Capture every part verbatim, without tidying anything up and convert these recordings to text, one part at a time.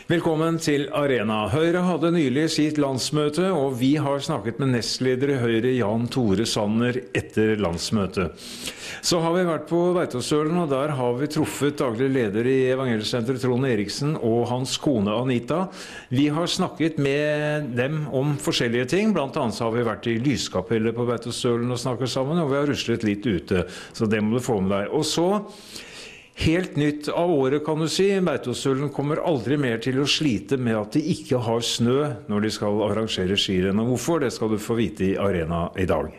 Velkommen til Arena. Høyre hadde nylig sitt landsmøte, og vi har snakket med nestleder i Høyre Jan Tore Sanner etter landsmøtet. Så har vi vært på Beitostølen, og der har vi truffet daglig leder i Evangelsenteret Trond Eriksen og hans kone Anita. Vi har snakket med dem om forskjellige ting, blant annet så har vi vært i Lyskapellet på Beitostølen og snakket sammen, og vi har ruslet litt ute, så det må du få med deg. Og så helt nytt av året, kan du si. Beitostølen kommer aldri mer til å slite med at de ikke har snø når de skal arrangere skirenn. Og hvorfor, det skal du få vite i Arena i dag.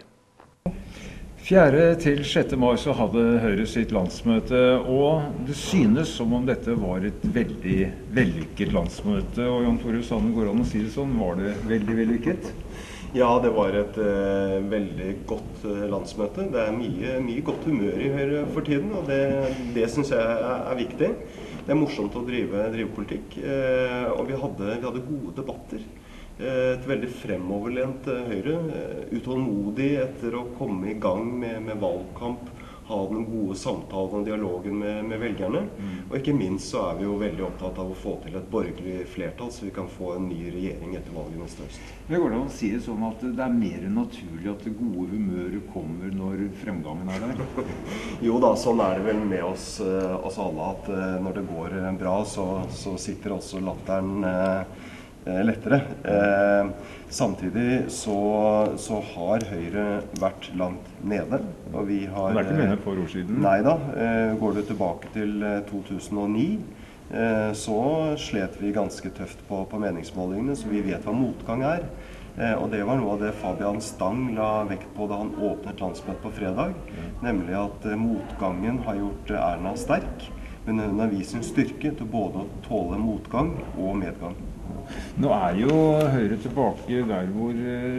fjerde til sjette mai så hadde Høyre sitt landsmøte, og det synes som om dette var et veldig vellykket landsmøte. Og Jan Tore Sanner, går an å si det sånn, var det veldig vellykket? Ja, det var et uh, veldig godt uh, landsmøte. Det er mye, mye godt humør i Høyre for tiden, og det, det synes jeg er, er viktig. Det er morsomt å drive, drive politikk, uh, og vi hadde, vi hadde gode debatter. Uh, et veldig fremoverlent uh, Høyre, uh, utålmodig etter å komme i gang med, med valgkamp, ha den gode samtalen og dialogen med, med velgerne. Mm. Og ikke minst så er vi jo veldig opptatt av å få til et borgerlig flertall, så vi kan få en ny regjering etter valget neste høst. Det går an å si det sånn at det er mer naturlig at det gode humøret kommer når fremgangen er der? Jo da, sånn er det vel med oss, oss alle, at når det går bra, så, så sitter også latteren eh, lettere. Eh, samtidig så, så har Høyre vært langt nede, og vi har... Det er ikke mer for år siden? Neida, eh, går du tilbake til to tusen og ni, eh, så slet vi ganske tøft på, på meningsmålingene, så vi vet hva motgang er. Eh, og det var noe av det Fabian Stang la vekt på da han åpnet landsmøtet på fredag, mm. nemlig at eh, motgangen har gjort Erna sterk, men hun har vist sin styrke til både å tåle motgang og medgang. Nå er jo Høyre tilbake der hvor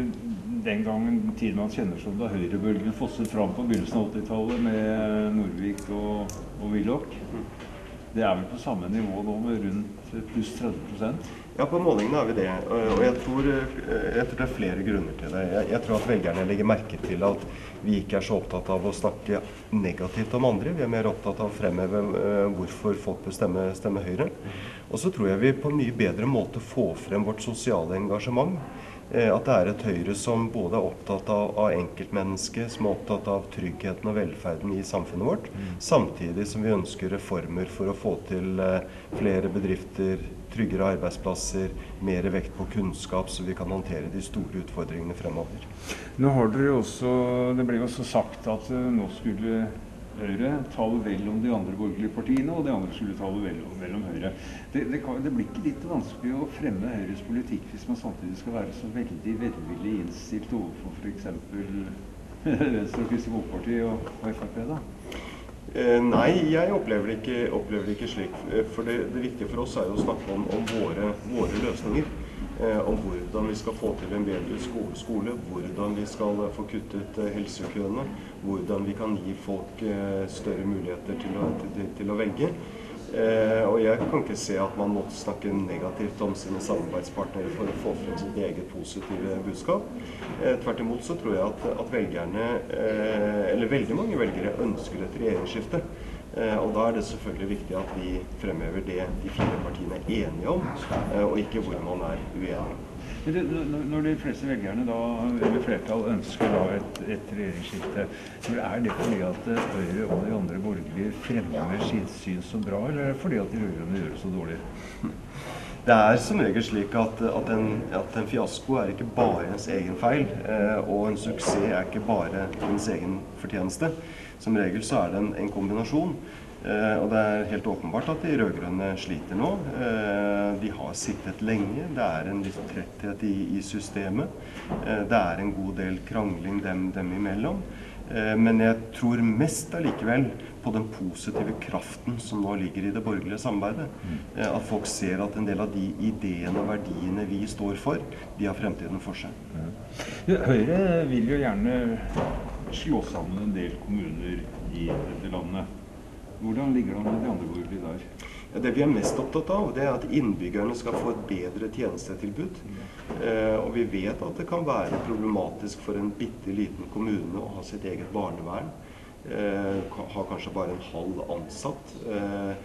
den gangen tiden man kjenner som da Høyrebølgen fosset fram på begynnelsen av åttitallet med Norvik og, og Willoch. Det er vel på samme nivå nå med rundt pluss tretti prosent? Ja, på målingene er vi det, og jeg tror, jeg tror det er flere grunner til det. Jeg, jeg tror at velgerne legger merke til at vi ikke er så opptatt av å snakke negativt om andre. Vi er mer opptatt av å fremheve uh, hvorfor folk bør stemme, stemme Høyre. Og så tror jeg vi på en mye bedre måte får frem vårt sosiale engasjement. Uh, at det er et Høyre som både er opptatt av, av enkeltmennesket, som er opptatt av tryggheten og velferden i samfunnet vårt, mm. samtidig som vi ønsker reformer for å få til uh, flere bedrifter, tryggere arbeidsplasser, mer vekt på kunnskap, så vi kan håndtere de store utfordringene fremover. Nå har dere også, det ble jo også sagt at uh, nå skulle Høyre tale vel om de andre borgerlige partiene, og de andre skulle tale vel om, vel om Høyre. Det, det, kan, det blir ikke litt vanskelig å fremme Høyres politikk hvis man samtidig skal være så veldig velvillig innstilt overfor for eksempel Venstre og Kristelig Folkeparti og, og F R P da? Eh, nei, jeg opplever det ikke, opplever det ikke slik, for det, det viktige for oss er jo å snakke om, om våre, våre løsninger, eh, om hvordan vi skal få til en bedre skole, skole, hvordan vi skal få kuttet eh, helsekøene, hvordan vi kan gi folk eh, større muligheter til å, til, til å velge. Eh, og jeg kan ikke se at man må snakke negativt om sine samarbeidspartnere for å få frem sitt eget positive budskap. Eh, tvert imot så tror jeg at, at velgerne, eh, eller veldig mange velgere, ønsker et regjeringsskifte. Eh, og da er det selvfølgelig viktig at vi fremhever det de fire partiene er enige om, eh, og ikke hvor man er uenig. Det, når de fleste velgerne da, eller flertall ønsker da et, et regjeringsskifte, er det fordi at Høyre og de andre borgerlige fremmer sitt syn så bra, eller er det fordi at de rød-grønne gjør det så dårlig? Det er som regel slik at, at, en, at en fiasko er ikke bare ens egen feil, eh, og en suksess er ikke bare ens egen fortjeneste. Som regel så er det en, en kombinasjon. Eh, og det er helt åpenbart at de rød-grønne sliter nå. Eh, de har sittet lenge, det er en litt tretthet i, i systemet. Eh, det er en god del krangling dem, dem imellom. Eh, men jeg tror mest allikevel på den positive kraften som nå ligger i det borgerlige samarbeidet. Eh, at folk ser at en del av de ideene og verdiene vi står for, de har fremtiden for seg. Ja, Høyre vil jo gjerne slå sammen en del kommuner i dette landet. Hvordan ligger det med de andre borgerlige der? Ja, det vi er mest opptatt av, det er at innbyggerne skal få et bedre tjenestetilbud. Eh, og vi vet at det kan være problematisk for en bitte liten kommune å ha sitt eget barnevern. Eh, ha kanskje bare en halv ansatt. Eh, det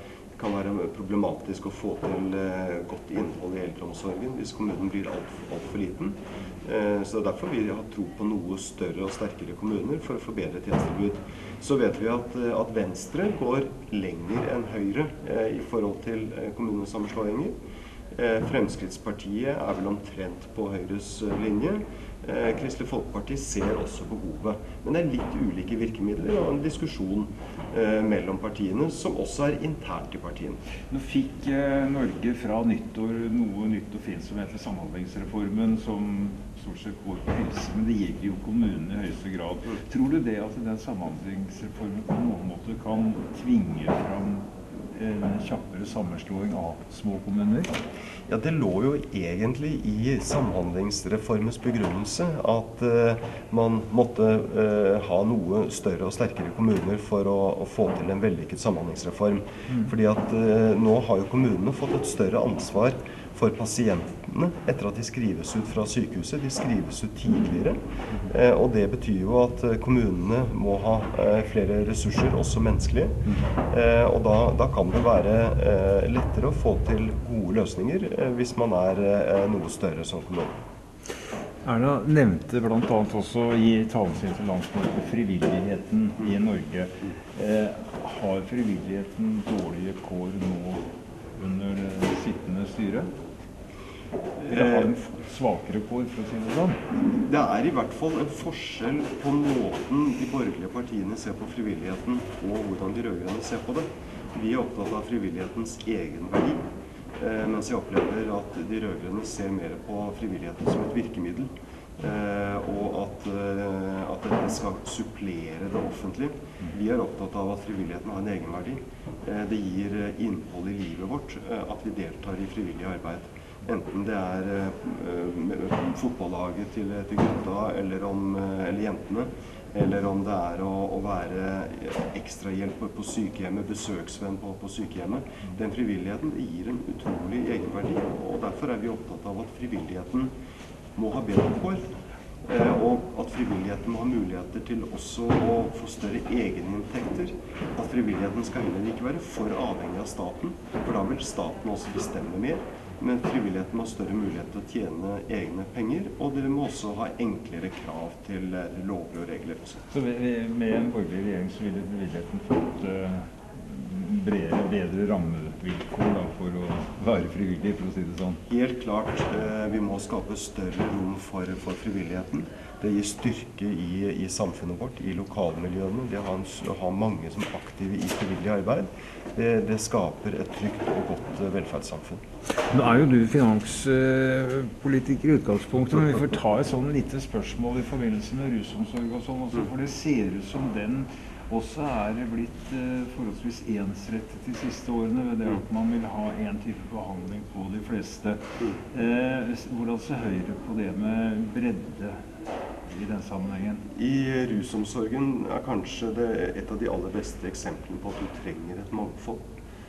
kan være problematisk å få til godt innhold i eldreomsorgen hvis kommunen blir alt, alt for liten. Så derfor vil vi ha tro på noe større og sterkere kommuner for å forbedre tjenestetilbud. Så vet vi at, at Venstre går lenger enn Høyre i forhold til kommunesammenslåinger. Fremskrittspartiet er vel omtrent på Høyres linje. Kristelig Folkeparti ser også behovet, men det er litt ulike virkemidler og en diskusjon eh, mellom partiene, som også er internt i partiene. Nå fikk eh, Norge fra nyttår noe nytt og fint som heter Samhandlingsreformen, som stort sett går på helse, men det gjelder jo kommunene i høyeste grad. Mm. Tror du det at den Samhandlingsreformen på noen måte kan tvinge fram en kjappere sammenslåing av små kommuner? Ja, det lå jo egentlig i Samhandlingsreformens begrunnelse at uh, man måtte uh, ha noe større og sterkere kommuner for å, å få til en vellykket samhandlingsreform. Mm. Fordi at uh, nå har jo kommunene fått et større ansvar for pasientene etter at de skrives ut fra sykehuset. De skrives ut tidligere, eh, og det betyr jo at kommunene må ha eh, flere ressurser, også menneskelige. Eh, og da, da kan det være eh, lettere å få til gode løsninger eh, hvis man er eh, noe større som kommune. Erna nevnte blant annet også i talen sin til landsmøtet frivilligheten i Norge. Eh, har frivilligheten dårlige kår nå under sittende styre? Eller har den svakere kår, for å si det sånn? Det er i hvert fall en forskjell på måten de borgerlige partiene ser på frivilligheten og hvordan de rødgrønne ser på det. Vi er opptatt av frivillighetens egen verdi, mens jeg opplever at de rødgrønne ser mer på frivilligheten som et virkemiddel. Og at, at dette skal supplere det offentlige. Vi er opptatt av at frivilligheten har en egenverdi. Det gir innhold i livet vårt at vi deltar i frivillig arbeid. Enten det er uh, fotballaget til, til gutta eller, om, eller jentene, eller om det er å, å være ekstrahjelp på sykehjemmet, besøksvenn på, på sykehjemmet. Den frivilligheten gir en utrolig egenverdi, og derfor er vi opptatt av at frivilligheten må ha bedre kår. Eh, og at frivilligheten må ha muligheter til også å få større egeninntekter. At frivilligheten skal heller ikke være for avhengig av staten, for da vil staten også bestemme mer. Men frivilligheten må ha større mulighet til å tjene egne penger, og det må også ha enklere krav til lover og regler også. Så med en borgerlig regjering så ville frivilligheten fått uh, bredere, bedre rammevilkår da, for å være frivillig, for å si det sånn? Helt klart. Eh, vi må skape større rom for, for frivilligheten. Det gir styrke i, i samfunnet vårt, i lokalmiljøene. Det å ha, ha mange som er aktive i frivillig arbeid, det, det skaper et trygt og godt velferdssamfunn. Nå er jo du finanspolitiker i utgangspunktet, men vi får ta et sånn lite spørsmål i forbindelse med rusomsorg og sånn også, for det ser ut som den også er blitt eh, forholdsvis ensrettet de siste årene ved det at man vil ha en type behandling på de fleste. Eh, hvordan ser Høyre på det med bredde i den sammenhengen? I rusomsorgen er kanskje det et av de aller beste eksemplene på at du trenger et mangfold.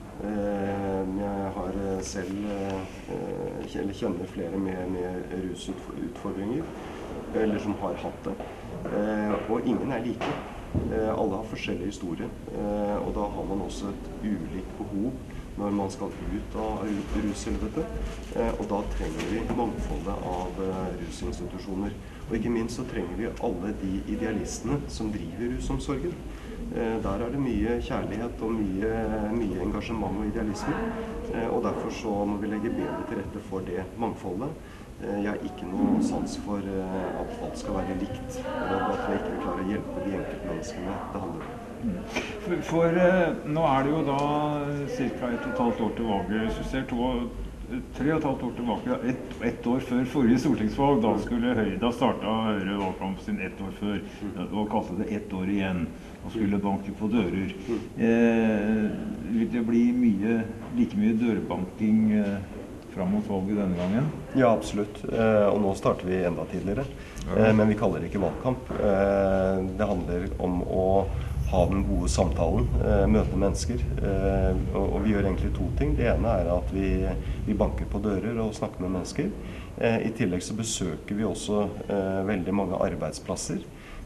Eh, jeg har selv eh, eller kjenner flere med, med rusutfordringer, eller som har hatt det, eh, og ingen er like. Alle har forskjellige historier, og da har man også et ulikt behov når man skal ut av rushelvete, og da trenger vi mangfoldet av rusinstitusjoner. Og ikke minst så trenger vi alle de idealistene som driver rusomsorgen. Der er det mye kjærlighet og mye, mye engasjement og idealisme, og derfor så må vi legge bedre til rette for det mangfoldet. Jeg har ikke noe sans for at alt skal være likt, og at vi ikke klarer å hjelpe de enkeltmenneskene det handler om. For, for nå er det jo da ca. et og et halvt år til valget. Hvis du ser to, tre og et halvt år tilbake, ett et år før forrige stortingsvalg, da skulle Høyre, da startet Høyre valgkampen sin ett år før, og kalte det ett år igjen, og skulle banke på dører. Eh, vil det bli mye, like mye dørbanking eh, fram mot valget denne gangen? Ja, absolutt. Eh, og nå starter vi enda tidligere. Eh, men vi kaller det ikke valgkamp. Eh, det handler om å ha den gode samtalen, eh, møte mennesker. Eh, og, og vi gjør egentlig to ting. Det ene er at vi, vi banker på dører og snakker med mennesker. Eh, I tillegg så besøker vi også eh, veldig mange arbeidsplasser.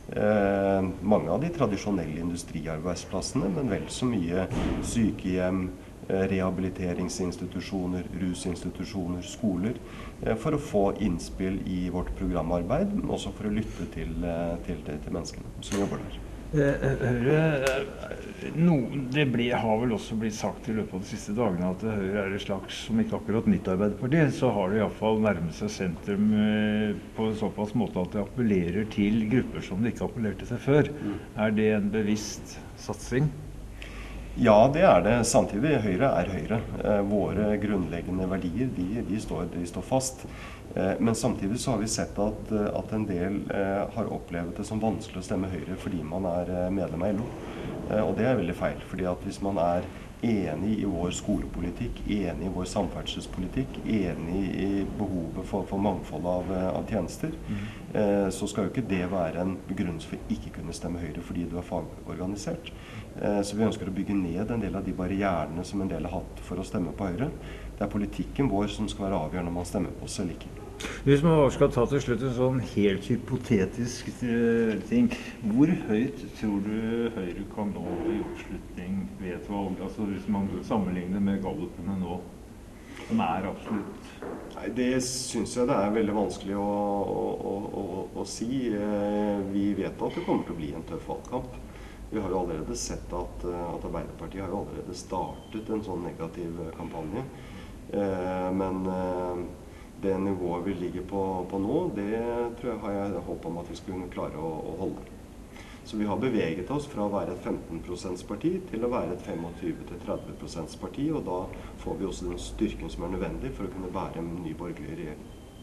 Eh, mange av de tradisjonelle industriarbeidsplassene, men vel så mye sykehjem, rehabiliteringsinstitusjoner, rusinstitusjoner, skoler, for å få innspill i vårt programarbeid, men også for å lytte til, til, til menneskene som jobber der. Høyre, no, det ble, har vel også blitt sagt i løpet av de siste dagene at Høyre er et slags, som ikke akkurat nytt arbeiderparti, så har det i hvert fall nærmet seg sentrum på en såpass måte at det appellerer til grupper som det ikke appellerte til før. Mm. Er det en bevisst satsing? Ja, det er det. Samtidig, Høyre er Høyre. Eh, våre grunnleggende verdier, de, de, står, de står fast. Eh, men samtidig så har vi sett at, at en del eh, har opplevd det som vanskelig å stemme Høyre fordi man er medlem av L O. Eh, og det er veldig feil, fordi at hvis man er enig i vår skolepolitikk, enig i vår samferdselspolitikk, enig i behovet for, for mangfold av, av tjenester, mm. eh, så skal jo ikke det være en begrunnelse for ikke kunne stemme Høyre fordi du er fagorganisert. Eh, så vi ønsker å bygge ned en del av de barrierene som en del har hatt for å stemme på Høyre. Det er politikken vår som skal være avgjørende når man stemmer på oss eller ikke. Hvis man bare skal ta til slutt en sånn helt hypotetisk uh, ting, hvor høyt tror du Høyre kan nå i oppslutning ved et valg? Altså hvis man sammenligner med gallupene nå, som er absolutt? Nei, det synes jeg det er veldig vanskelig å, å, å, å, å si. Vi vet at det kommer til å bli en tøff valgkamp. Vi har jo allerede sett at, at Arbeiderpartiet har jo allerede startet en sånn negativ kampanje. Men det nivået vi ligger på, på nå, det tror jeg har jeg håp om at vi skulle klare å, å holde. Så vi har beveget oss fra å være et femten prosent parti til å være et tjuefem til tretti prosent parti, og da får vi også den styrken som er nødvendig for å kunne bære en ny borgerlig regjering.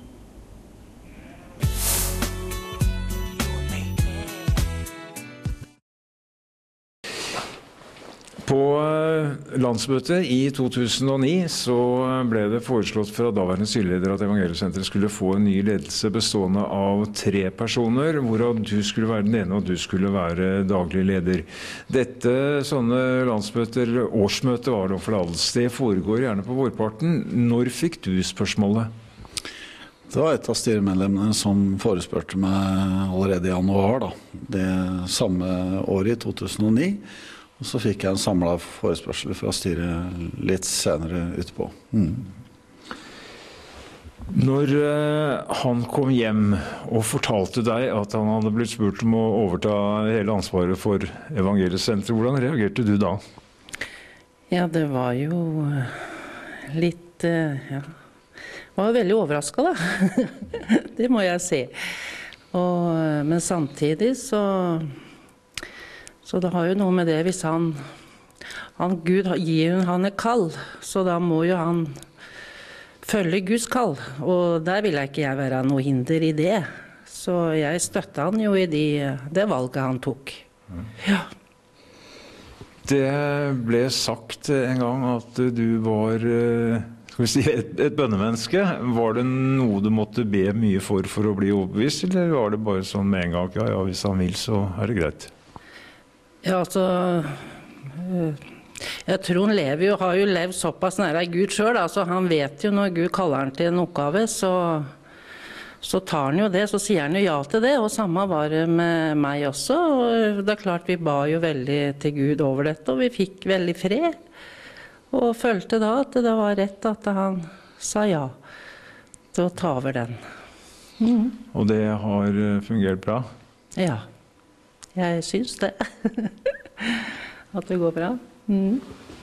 På landsmøtet i to tusen og ni så ble det foreslått fra daværende styreleder at Evangeliesenteret skulle få en ny ledelse bestående av tre personer, hvorav du skulle være den ene og du skulle være daglig leder. Dette sånne landsmøter, årsmøter var det forlatelse, det foregår gjerne på vårparten. Når fikk du spørsmålet? Det var et av styremedlemmene som forespørte meg allerede i januar, da. Det samme året i to tusen og ni. Og så fikk jeg en samlet forespørsel fra styret litt senere utpå. Mm. Når uh, han kom hjem og fortalte deg at han hadde blitt spurt om å overta hele ansvaret for Evangeliesenteret, hvordan reagerte du da? Ja, det var jo litt, uh, ja, jeg var veldig overrasket da. Det må jeg si. Og, men samtidig så... Så det har jo noe med det, hvis han, han Gud gir han et kall, så da må jo han følge Guds kall. Og der vil jeg ikke jeg være noe hinder i det. Så jeg støttet han jo i de, det valget han tok. Ja. Det ble sagt en gang at du var skal vi si, et, et bønnemenneske. Var det noe du måtte be mye for for å bli overbevist, eller var det bare sånn med en gang? Ja, ja, hvis han vil, så er det greit. Ja, altså, jeg tror han lever jo, har jo levd såpass nære Gud selv, altså han vet jo når Gud kaller han til en oppgave, så, så tar han jo det, så sier han jo ja til det, og samme var det med meg også, og det er klart vi ba jo veldig til Gud over dette, og vi fikk veldig fred, og følte da at det var rett at han sa ja til å ta over den. Mm. Og det har fungert bra? Ja. Jeg synes det. At det går bra. Mm.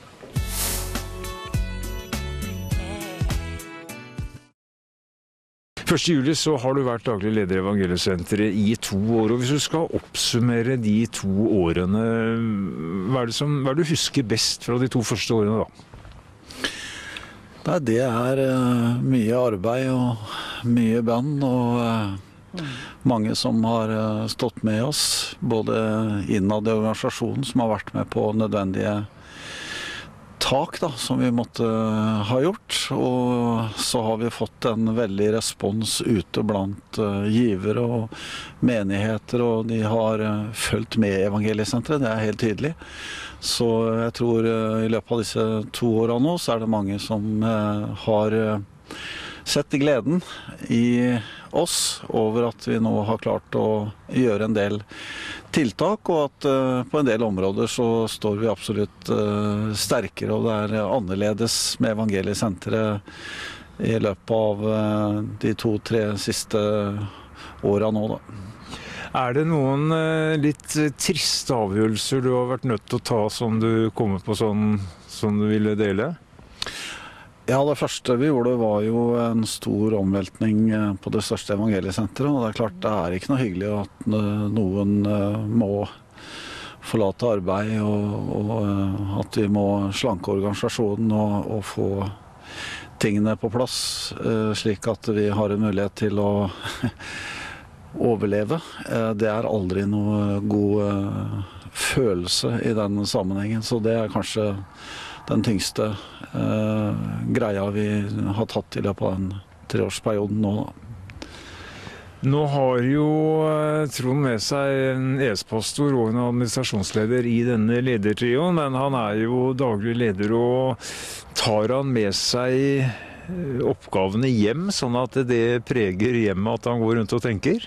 første juli så har du vært daglig leder i Evangeliesenteret i to år, og hvis du skal oppsummere de to årene, hva er det som, hva er det du husker best fra de to første årene da? Nei, det er uh, mye arbeid og mye bønn og uh, mange som har stått med oss, både innad i organisasjonen som har vært med på nødvendige tak da, som vi måtte ha gjort, og så har vi fått en veldig respons ute blant uh, givere og menigheter, og de har uh, fulgt med Evangeliesenteret, det er helt tydelig. Så jeg tror uh, i løpet av disse to årene nå, så er det mange som uh, har uh, sett gleden i oss over at vi nå har klart å gjøre en del tiltak, og at uh, på en del områder så står vi absolutt uh, sterkere, og det er annerledes med Evangeliesenteret i løpet av uh, de to-tre siste årene nå da. Er det noen uh, litt triste avgjørelser du har vært nødt til å ta som du kommer på sånn som du ville dele? Ja, det første vi gjorde var jo en stor omveltning på det største Evangeliesenteret, og det er klart det er ikke noe hyggelig at noen må forlate arbeid, og, og at vi må slanke organisasjonen og, og få tingene på plass, slik at vi har en mulighet til å overleve. Det er aldri noe god følelse i den sammenhengen, så det er kanskje den tyngste eh, greia vi har tatt i løpet av en treårsperiode nå. Nå har jo Trond med seg en E S-pastor og en administrasjonsleder i denne ledertrioen, men han er jo daglig leder, og tar han med seg oppgavene hjem, sånn at det preger hjemmet at han går rundt og tenker?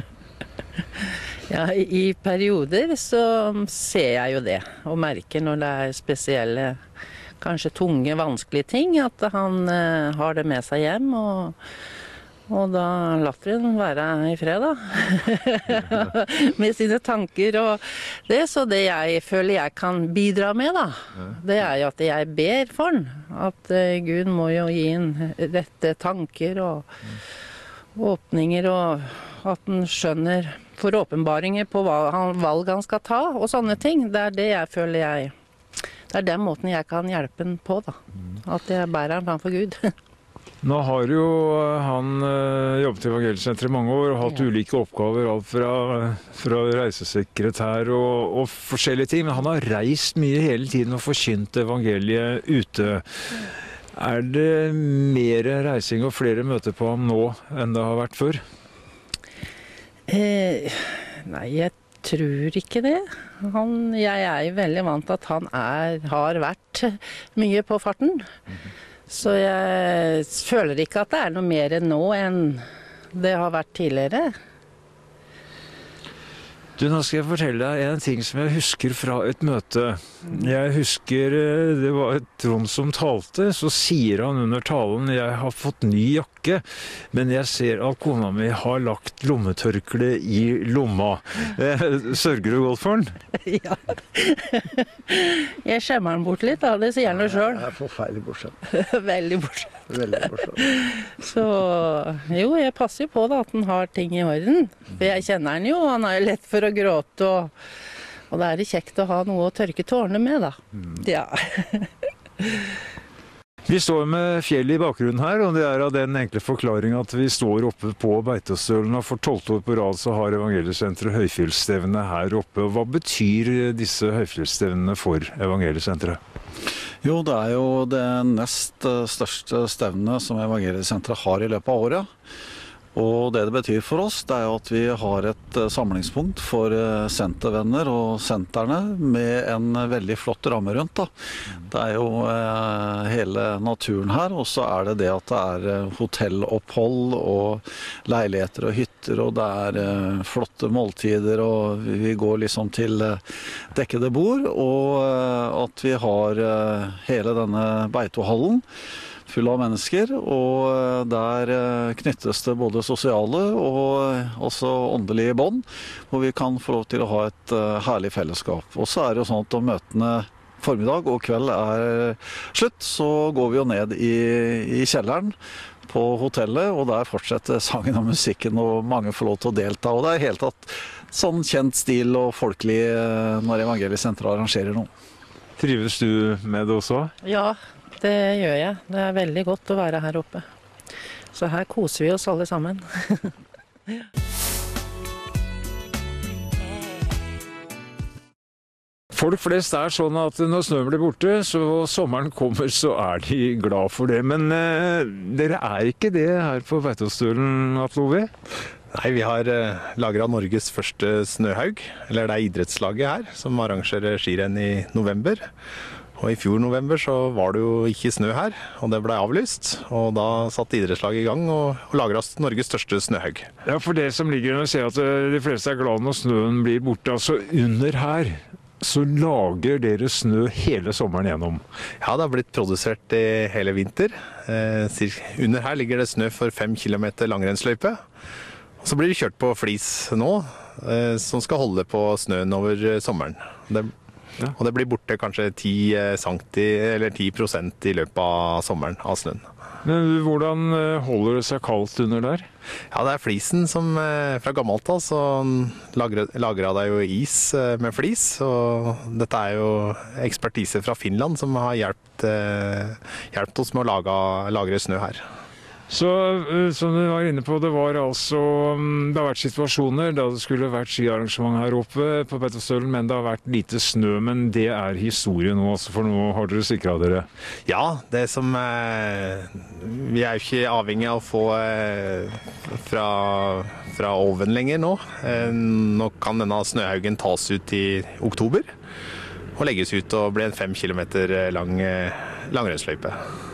Ja, i perioder så ser jeg jo det, og merker når det er spesielle, kanskje tunge, vanskelige ting, at han uh, har det med seg hjem, og, og da later han være i fred da, med sine tanker og det. Så det jeg føler jeg kan bidra med da, det er jo at jeg ber for han, at uh, Gud må jo gi han rette tanker og åpninger, og at han skjønner for åpenbaringer på hva han, valg han skal ta, og sånne ting. Det er det jeg føler jeg, det er den måten jeg kan hjelpe han på da. At jeg bærer han framfor Gud. Nå har jo han uh, jobbet i Evangeliesenteret i mange år, og hatt ja. ulike oppgaver, alt fra, fra reisesekretær og, og forskjellige ting, men han har reist mye hele tiden og forkynt evangeliet ute. Er det mer reising og flere møter på ham nå enn det har vært før? Eh, nei, jeg tror ikke det. Han, jeg er jo veldig vant til at han er, har vært mye på farten. Mm-hmm. Så jeg føler ikke at det er noe mer nå enn det har vært tidligere. Du, nå skal jeg fortelle deg en ting som jeg husker fra et møte. Jeg husker det var Trond som talte, så sier han under talen: jeg har fått ny jakke, men jeg ser at kona mi har lagt lommetørkle i lomma. Sørger du godt for den? Ja. Jeg skjemmer den bort litt da, det sier han jo selv. Det er forferdelig bortskjemt. Veldig bortskjemt. Veldig bortskjemt. Så jo, jeg passer jo på da, at han har ting i orden. For jeg kjenner han jo, han er jo lett for å gråte, og, og det er kjekt å ha noe å tørke tårene med da. Mm. Ja. Vi står med fjellet i bakgrunnen her, og det er av den enkle forklaring at vi står oppe på Beitostølen, og for tolvte år på rad så har Evangeliesenteret høyfjellsstevne her oppe. Hva betyr disse høyfjellsstevnene for Evangeliesenteret? Jo, det er jo det nest største stevnet som Evangeliesenteret har i løpet av året. Og det det betyr for oss, det er jo at vi har et samlingspunkt for sentervenner og sentrene med en veldig flott ramme rundt da. Det er jo eh, hele naturen her, og så er det det at det er hotellopphold og leiligheter og hytter, og det er eh, flotte måltider, og vi går liksom til eh, dekkede bord, og eh, at vi har eh, hele denne beitohallen full av mennesker, og der knyttes det både sosiale og også åndelige bånd, hvor vi kan få lov til å ha et herlig fellesskap. Og så er det jo sånn at om møtene formiddag og kveld er slutt, så går vi jo ned i, i kjelleren på hotellet, og der fortsetter sangen og musikken, og mange får lov til å delta. Og det er helt tatt sånn kjent stil og folkelig når Evangeliesenteret arrangerer noe. Trives du med det også? Ja, det gjør jeg. Det er veldig godt å være her oppe. Så her koser vi oss alle sammen. Folk flest er sånn at når snøen blir borte, så sommeren kommer, så er de glad for det. Men eh, dere er ikke det her på Beitostølen, Atle Ove? Nei, vi har eh, lagret Norges første snøhaug, eller det er idrettslaget her, som arrangerer skirenn i november. Og i fjor november så var det jo ikke snø her, og det ble avlyst. Og da satt idrettslaget i gang og, og lagret Norges største snøhaug. Ja, for det som ligger under å se at de fleste er glad når snøen blir borte. Altså under her så lager dere snø hele sommeren gjennom. Ja, det har blitt produsert i hele vinter. Eh, under her ligger det snø for fem kilometer langrennsløype. Og så blir det kjørt på flis nå, eh, som skal holde på snøen over sommeren. Det Ja. Og det blir borte kanskje ti prosent i løpet av sommeren av snøen. Men hvordan holder det seg kaldt under der? Ja, det er flisen som fra gammelt av, så lagret det jo is med flis. Og dette er jo ekspertise fra Finland som har hjulpet, hjulpet oss med å lage, lagre snø her. Så som du var inne på, det var altså, det har vært situasjoner da det skulle vært skiarrangement her oppe på Beitostølen, men det har vært lite snø, men det er historie nå, altså, for nå har dere sikret dere. Ja, det som, eh, vi er jo ikke avhengig av å få eh, fra, fra oven lenger nå. Eh, nå kan denne snøhaugen tas ut i oktober, og legges ut og bli en fem kilometer lang eh, langrennsløype.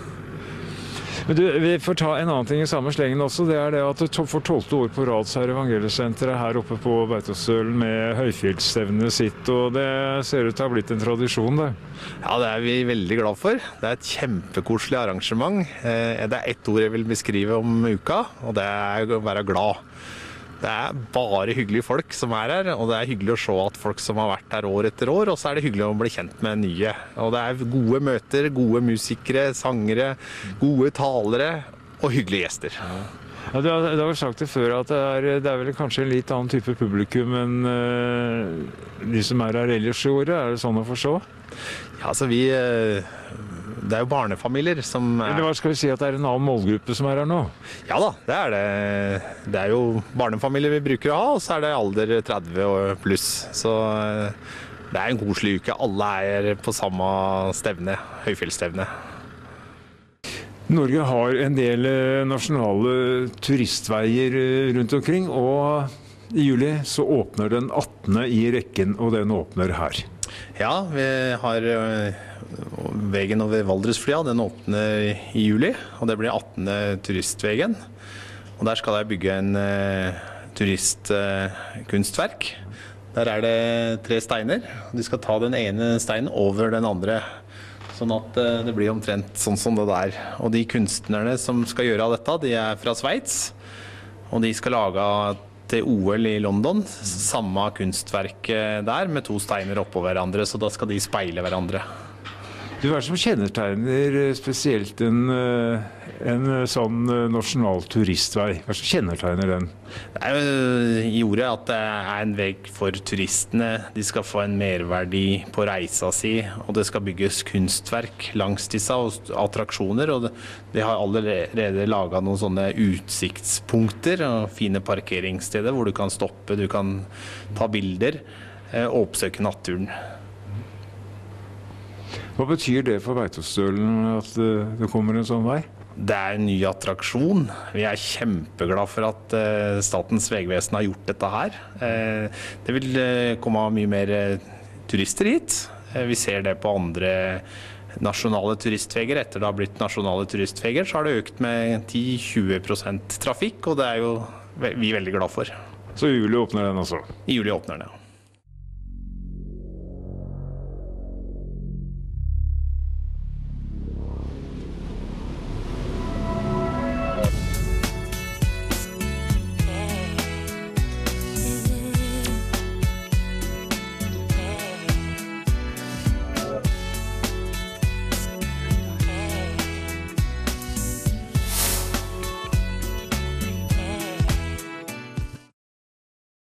Men du, vi får ta en annen ting i samme slengen også. Det er det at for tolvte år på rad så er Evangeliesenteret her oppe på Beitostølen med høyfjellsstevnet sitt, og det ser ut til å ha blitt en tradisjon, det. Ja, det er vi veldig glad for. Det er et kjempekoselig arrangement. Det er ett ord jeg vil beskrive om uka, og det er å være glad. Det er bare hyggelige folk som er her, og det er hyggelig å se at folk som har vært her år etter år, og så er det hyggelig å bli kjent med nye. Og det er gode møter, gode musikere, sangere, gode talere og hyggelige gjester. Ja, du har, du har sagt det før at det er, det er vel kanskje en litt annen type publikum enn uh, de som er her ellers i året. Er det sånn å forstå? Ja, altså vi... Uh, Det er jo barnefamilier som... Eller hva skal vi si, at det er en annen målgruppe som er her nå? Ja da, det er det. Det er jo barnefamilier vi bruker å ha, og så er det alder tretti og pluss. Så det er en koselig uke. Alle er på samme stevne, høyfjellsstevne. Norge har en del nasjonale turistveier rundt omkring, og i juli så åpner den attende i rekken, og den åpner her. Ja, vi har veien over Valdresflya, den åpner i juli, og det blir attende turistvegen. Og der skal jeg bygge en uh, turistkunstverk. Uh, der er det tre steiner. De skal ta den ene steinen over den andre, sånn at uh, det blir omtrent sånn som det der. Og de kunstnerne som skal gjøre dette, de er fra Sveits, og de skal lage til O L i London, samme kunstverk der med to steiner oppå hverandre, så da skal de speile hverandre. Du, hva er det som kjennetegner spesielt en, en sånn nasjonal turistvei? Hva er det som kjennetegner den? Det er jo i ordet at det er en vei for turistene. De skal få en merverdi på reisa si, og det skal bygges kunstverk langs disse og attraksjoner. Og de har allerede laget noen sånne utsiktspunkter og fine parkeringssteder hvor du kan stoppe, du kan ta bilder og oppsøke naturen. Hva betyr det for Beitostølen at det kommer en sånn vei? Det er en ny attraksjon. Vi er kjempeglade for at Statens vegvesen har gjort dette her. Det vil komme mye mer turister hit. Vi ser det på andre nasjonale turistveger. Etter det har blitt nasjonale turistveger, så har det økt med ti til tjue prosent trafikk, og det er jo vi veldig glade for. Så i juli åpner den også? I juli åpner den, ja.